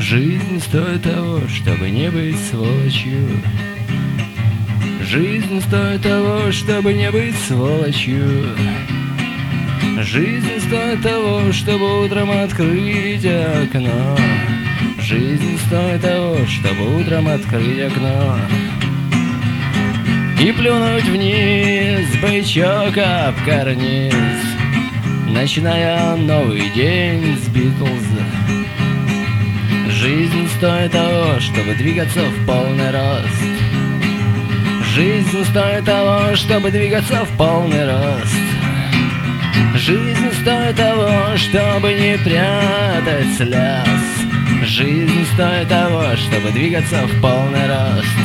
Жизнь стоит того, чтобы не быть сволочью. Жизнь стоит того, чтобы не быть сволочью. Жизнь стоит того, чтобы утром открыть окно. Жизнь стоит того, чтобы утром открыть окно и плюнуть вниз, бычок об карниз, начиная новый день с Битлз. Жизнь стоит того, чтобы двигаться в полный рост. Жизнь стоит того, чтобы двигаться в полный рост. Жизнь стоит того, чтобы не прятать слез. Жизнь стоит того, чтобы двигаться в полный рост.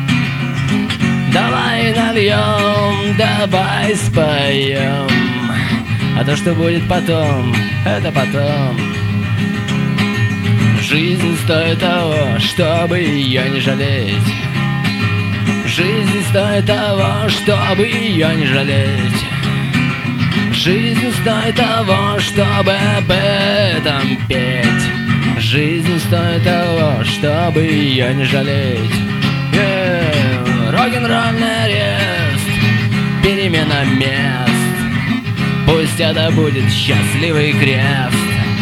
Давай нальем, давай споем, а то, что будет потом, это потом. Жизнь стоит того, чтобы ее не жалеть. Жизнь стоит того, чтобы ее не жалеть. Жизнь стоит того, чтобы об этом петь. Жизнь стоит того, чтобы ее не жалеть. Рок-н-ролльный арест, перемена мест. Пусть это будет счастливый крест.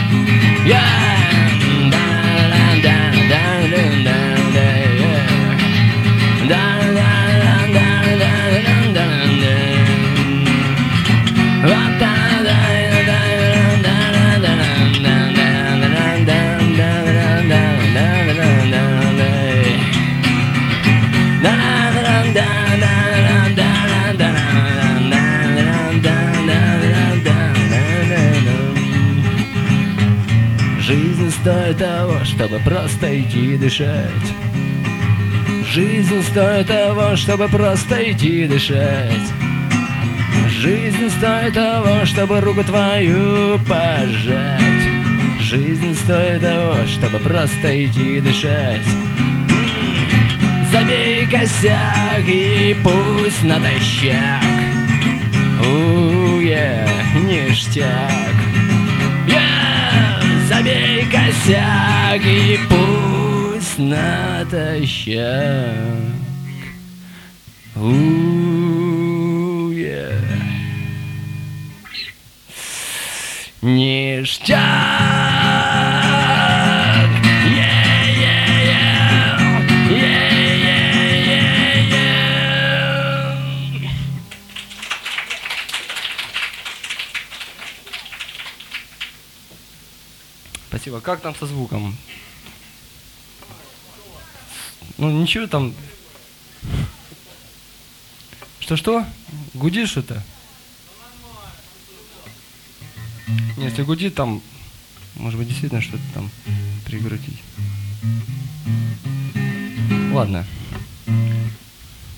Жизнь стоит того, чтобы просто идти дышать. Жизнь стоит того, чтобы просто идти дышать. Жизнь стоит того, чтобы руку твою пожать. Жизнь стоит того, чтобы просто идти дышать. Забей косяк и пусть натощак. Ништяк. Забей косяк и пусть натощак. Ништяк. Спасибо. Как там со звуком? Ну ничего там. Что? Гудит что-то? Нет, если гудит, там, может быть, действительно что-то там прикрутить. Ладно.